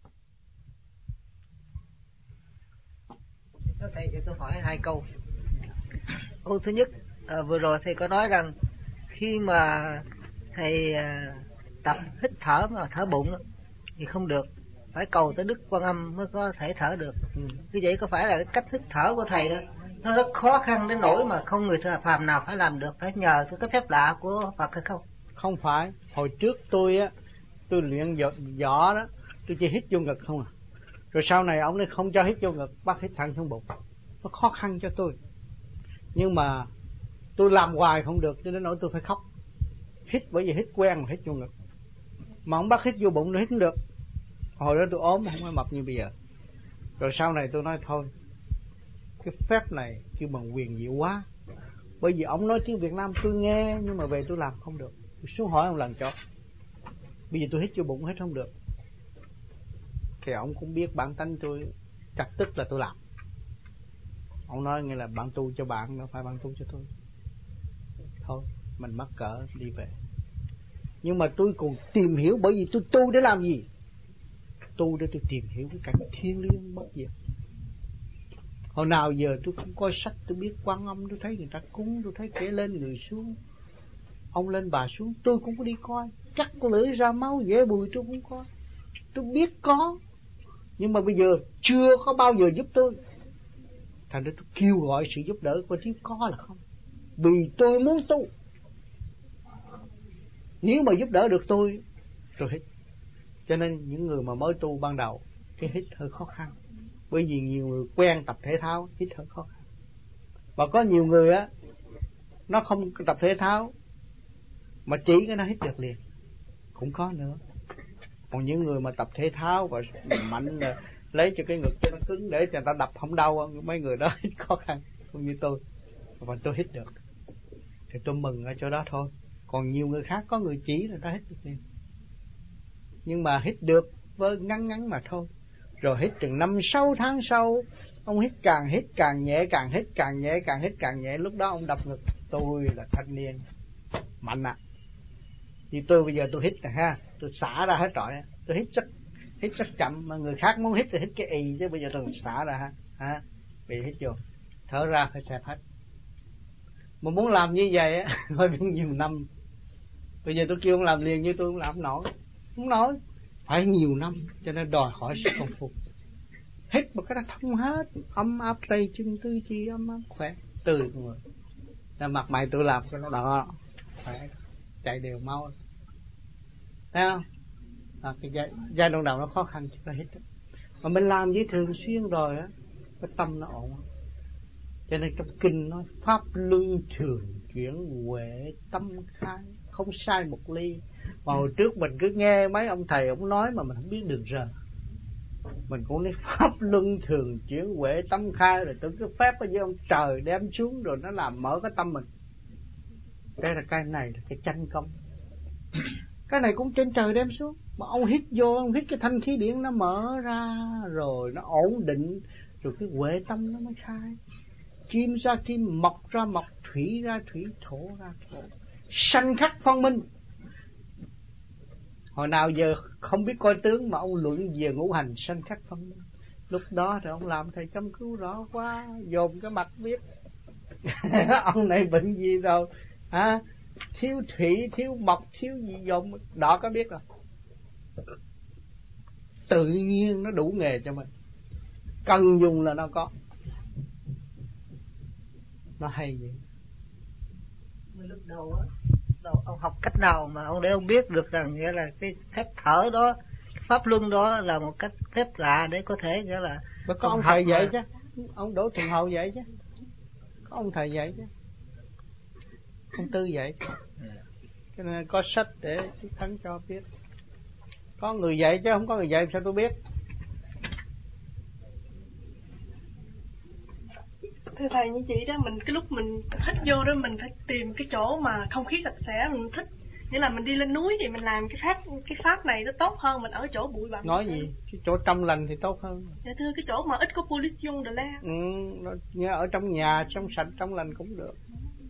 Thầy cho tôi hỏi 2 câu. Câu thứ nhất, vừa rồi thầy có nói rằng khi mà thầy tập hít thở mà thở bụng thì không được, phải cầu tới Đức Quan Âm mới có thể thở được. Như vậy có phải là cái cách hít thở của thầy đó nó rất khó khăn đến nỗi mà không người phàm nào phải làm được, phải nhờ cái phép lạ của Phật hay không? Không phải. Hồi trước tôi luyện võ đó, tôi chỉ hít vô ngực không à. Rồi sau này ông ấy không cho hít vô ngực, bắt hít thẳng xuống bụng. Nó khó khăn cho tôi. Nhưng mà tôi làm hoài không được, cho đến nỗi tôi phải khóc. Hít bởi vì hít quen mà hít vô ngực. Mà ông bắt hít vô bụng nó hít không được. Hồi đó tôi ốm không có mập như bây giờ. Rồi sau này tôi nói thôi, cái phép này kêu bằng quyền diệu quá. Bởi vì ông nói tiếng Việt Nam tôi nghe, nhưng mà về tôi làm không được. Tôi xuống hỏi ông lần cho. Bây giờ tôi hít vô bụng hít không được. Thì ông cũng biết bản tánh tôi, chặt tức là tôi làm. Ông nói nghĩa là bạn tu cho bạn, đâu phải bạn tu cho tôi. Thôi, mình mắc cỡ đi về. Nhưng mà tôi còn tìm hiểu, bởi vì tôi tu để làm gì? Tu để tôi tìm hiểu cái cảnh thiên liêng bất diệt. Hồi nào giờ tôi không coi sách, tôi biết Quan Âm, tôi thấy người ta cúng, tôi thấy kẻ lên người xuống, ông lên bà xuống, tôi cũng có đi coi. Cắt cái lưỡi ra máu dễ bùi tôi cũng coi. Tôi biết có, nhưng mà bây giờ chưa có bao giờ giúp tôi. Thành ra tôi kêu gọi sự giúp đỡ của chứ có là không. Vì tôi muốn tu. Nếu mà giúp đỡ được tôi rồi hít. Cho nên những người mà mới tu ban đầu cái hít hơi khó khăn. Bởi vì nhiều người quen tập thể thao, hít hơi khó khăn. Và có nhiều người á, nó không tập thể thao mà chỉ cái nó hít được liền, cũng có nữa. Còn những người mà tập thể thao và mạnh là lấy cho cái ngực cho nó cứng để cho người ta đập không đau, mấy người đó hít khó khăn, không như tôi. Và tôi hít được thì tôi mừng ở chỗ đó thôi. Còn nhiều người khác có người chỉ là ta hít được liền, nhưng mà hít được với ngắn mà thôi. Rồi hít chừng 5-6 tháng sau, ông hít càng nhẹ, càng hít càng nhẹ, càng hít càng nhẹ. Lúc đó ông đập ngực. Tôi là thanh niên mạnh à. Thì tôi bây giờ tôi hít nè ha, tôi xả ra hết rồi. Tôi hít rất chậm, mà người khác muốn hít thì hít cái ì, chứ bây giờ tôi xả ra ha. Bị hít vô, thở ra phải xẹp hết. Mà muốn làm như vậy á, hơi biết nhiều năm. Bây giờ tôi kêu ông làm liền như tôi không làm nổi. Không nổi, phải nhiều năm, cho nên đòi hỏi sự công phu. Hít một cái nó thông hết, ấm áp tay chân tư chi, ấm áp khỏe, tươi người. Nên mặt mày tôi làm cho nó đỏ, khỏe, chạy đều mau. Thấy không? Cái giai đoạn đầu nó khó khăn chứ phải hít. Mà mình làm vậy thường xuyên rồi á, cái tâm nó ổn. Cho nên trong kinh nói pháp luân thường chuyển huệ tâm khai, không sai một ly. Mà hồi trước mình cứ nghe mấy ông thầy ông nói mà mình không biết đường rờ. Mình cũng nói pháp luân thường chuyển huệ tâm khai, rồi tôi cứ phép ở dưới ông trời đem xuống rồi nó làm mở cái tâm mình. Đây là cái này là cái chân công. Cái này cũng trên trời đem xuống. Mà ông hít vô, ông hít cái thanh khí điển nó mở ra, rồi nó ổn định, rồi cái huệ tâm nó mới khai. Chim ra chim, mọc ra mọc, thủy ra thủy, thổ ra thổ, sanh khắc phân minh. Hồi nào giờ không biết coi tướng mà ông luận về ngũ hành sanh khắc phân minh. Lúc đó thì ông làm thầy chăm cứu rõ quá, dồn cái mặt biết ông này bệnh gì rồi, thiếu thủy, thiếu mộc, thiếu gì dồn đó có biết rồi. Tự nhiên nó đủ nghề cho mình, cần dùng là nó có. Nó hay vậy. Lúc đầu ông học cách nào mà ông để ông biết được rằng nghĩa là cái phép thở đó, pháp luân đó là một cách phép lạ để có thể nghĩa là có ông thầy dạy chứ, ông Đỗ Thuận Hậu dạy chứ, có ông thầy dạy chứ, ông Tư dạy chứ. Cho nên có sách để Thắng cho biết. Có người dạy chứ không có người dạy sao tôi biết. Thưa thầy, như chị đó, mình cái lúc mình hít vô đó mình phải tìm cái chỗ mà không khí sạch sẽ, mình thích. Nghĩa là mình đi lên núi thì mình làm cái pháp này nó tốt hơn mình ở chỗ bụi bặm. Nói gì? Cái chỗ trong lành thì tốt hơn. Dạ thưa, cái chỗ mà ít có pollution de l'air. Nó ở trong nhà trong sạch trong lành cũng được.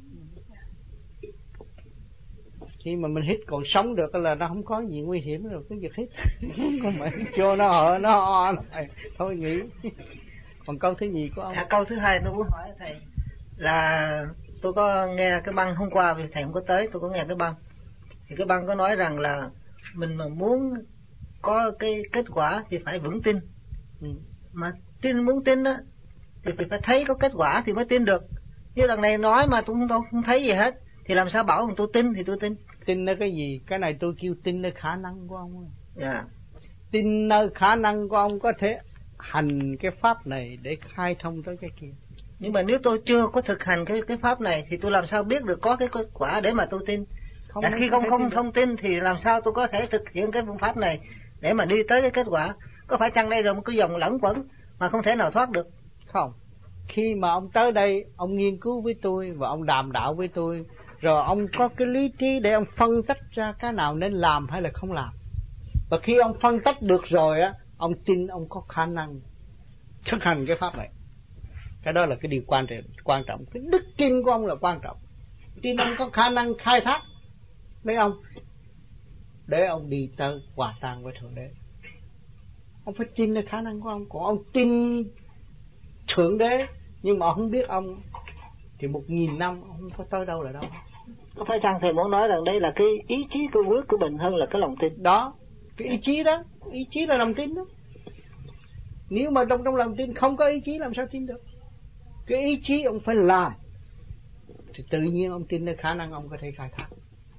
Khi mà mình hít còn sống được là nó không có gì nguy hiểm rồi, cứ việc hít. Còn mà cho nó hở nó ho này thôi nghỉ. Còn câu thứ nhì của ông? Câu thứ hai tôi muốn hỏi thầy là tôi có nghe cái băng hôm qua vì thầy không có tới, tôi có nghe cái băng. Thì cái băng có nói rằng là mình mà muốn có cái kết quả thì phải vững tin. Mà muốn tin đó thì phải thấy có kết quả thì mới tin được. Như lần này nói mà tôi không thấy gì hết thì làm sao bảo tôi tin thì tôi tin. Tin nơi cái gì? Cái này tôi kêu tin nơi khả năng của ông. Dạ. Tin nơi khả năng của ông có thể hành cái pháp này để khai thông tới cái kia. Nhưng mà nếu tôi chưa có thực hành cái pháp này thì tôi làm sao biết được có cái kết quả để mà tôi tin? Khi không tin thì làm sao tôi có thể thực hiện cái phương pháp này để mà đi tới cái kết quả? Có phải chăng đây là một cái dòng lẫn quẩn mà không thể nào thoát được? Không. Khi mà ông tới đây, ông nghiên cứu với tôi và ông đàm đạo với tôi, rồi ông có cái lý trí để ông phân tích ra cái nào nên làm hay là không làm. Và khi ông phân tích được rồi á, ông tin ông có khả năng thực hành cái pháp này. Cái đó là cái điều quan trọng. Cái đức tin của ông là quan trọng. Tin ông có khả năng khai thác lấy ông để ông đi tới hòa tan với Thượng Đế. Ông phải tin là khả năng của ông. Còn ông tin Thượng Đế nhưng mà ông không biết ông thì 1000 năm ông không có tới đâu là đâu. Có phải chăng thầy muốn nói rằng đây là cái ý chí của quyết của mình hơn là cái lòng tin? Đó, cái ý chí đó, ý chí là lòng tin đó. Nếu mà trong lòng tin không có ý chí làm sao tin được? Cái ý chí ông phải làm thì tự nhiên ông tin là khả năng ông có thể khai thác.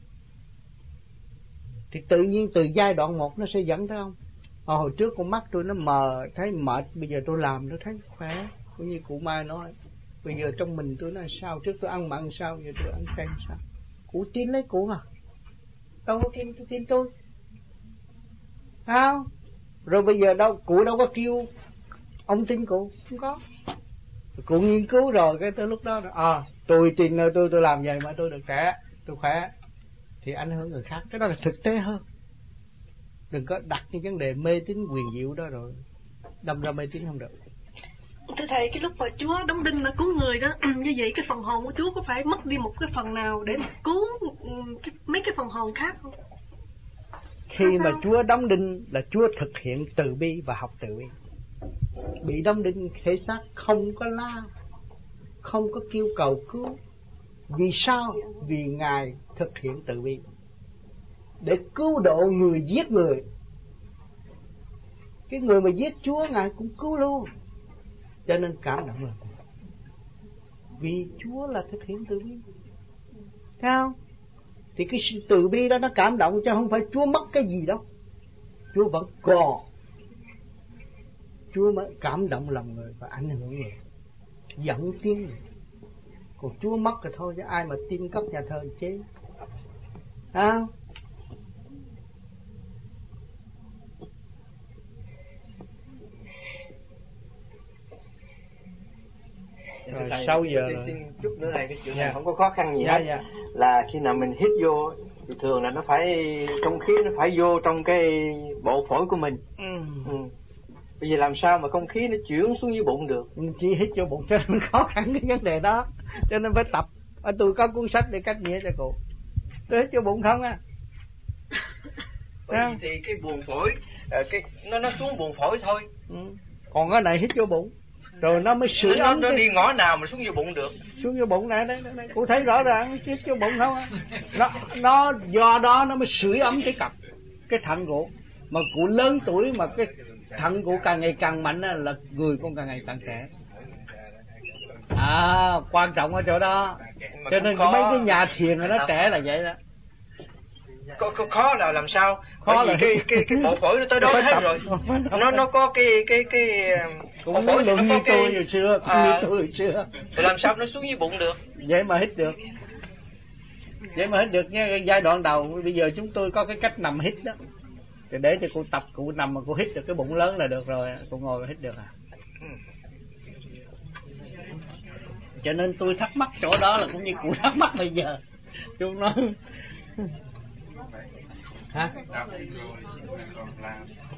Thì tự nhiên từ giai đoạn 1 nó sẽ dẫn tới ông. Hồi trước con mắt tôi nó mờ, thấy mệt, bây giờ tôi làm tôi thấy khỏe. Cũng như cụ Mai nói, bây giờ trong mình tôi nói sao, trước tôi ăn mặn sao, giờ tôi ăn cay sao. Cụ tin lấy cụ mà. Đâu có tin tôi. Sao? Rồi bây giờ cụ đâu có kêu ông tin cụ, không có. Cụ nghiên cứu rồi cái tới lúc đó tôi tin tôi làm vậy mà tôi được trẻ, tôi khỏe thì ảnh hưởng người khác. Cái đó là thực tế hơn. Đừng có đặt những vấn đề mê tín quyền diệu đó rồi đâm ra mê tín không được. Thưa thầy, cái lúc mà Chúa đóng đinh là cứu người đó, như vậy cái phần hồn của Chúa có phải mất đi một cái phần nào để mà cứu mấy cái phần hồn khác không? Khi mà Chúa đóng đinh là Chúa thực hiện từ bi và học từ bi. Bị đóng đinh thể xác không có la, không có kêu cầu cứu. Vì sao? Vì Ngài thực hiện từ bi để cứu độ người giết người. Cái người mà giết Chúa Ngài cũng cứu luôn. Cho nên cảm động là vì Chúa là thực hiện từ bi. Thấy không? Thì cái sự từ bi đó nó cảm động, chứ không phải Chúa mất cái gì đâu. Chúa vẫn còn. Chúa mới cảm động lòng người và ảnh hưởng người, dẫn tiếng người. Còn Chúa mất rồi thôi, chứ ai mà tin cất nhà thờ chế. Rồi sau giờ rồi. Chút nữa này cái chuyện này không có khó khăn gì hết. Là khi nào mình hít vô thì thường là nó phải không khí nó phải vô trong cái bộ phổi của mình. Bây giờ làm sao mà không khí nó chuyển xuống dưới bụng được? Chỉ hít vô bụng cho nên khó khăn cái vấn đề đó. Cho nên phải tập. Tôi có cuốn sách để cách nghĩa cho cụ. Tôi hít vô bụng không á. Bởi vì thì cái buồng phổi nó xuống buồng phổi thôi. Còn cái này hít vô bụng rồi nó mới sưởi ấm. Nó đi ngõ nào mà xuống vô bụng được? Xuống vô bụng này đây. Cụ thấy rõ ràng hít vô bụng không á. Nó do đó nó mới sưởi ấm cái thận cụ. Mà cụ lớn tuổi mà cái thận cụ càng ngày càng mạnh là người cũng càng ngày càng trẻ. Quan trọng ở chỗ đó. Cho nên mấy cái nhà thiền nó trẻ là vậy đó. Khó là làm sao? Khó là cái bộ phổi nó tới đó hết rồi. Nó có cái bộ phổi nó có cái tôi hồi xưa, rồi làm sao nó xuống dưới bụng được? Vậy mà hít được nha. Giai đoạn đầu bây giờ chúng tôi có cái cách nằm hít đó. Thì để cho cô tập, cụ nằm mà cô hít được cái bụng lớn là được rồi, cô ngồi mà hít được à. Cho nên tôi thắc mắc chỗ đó là cũng như cụ thắc mắc bây giờ. Chú nói hả?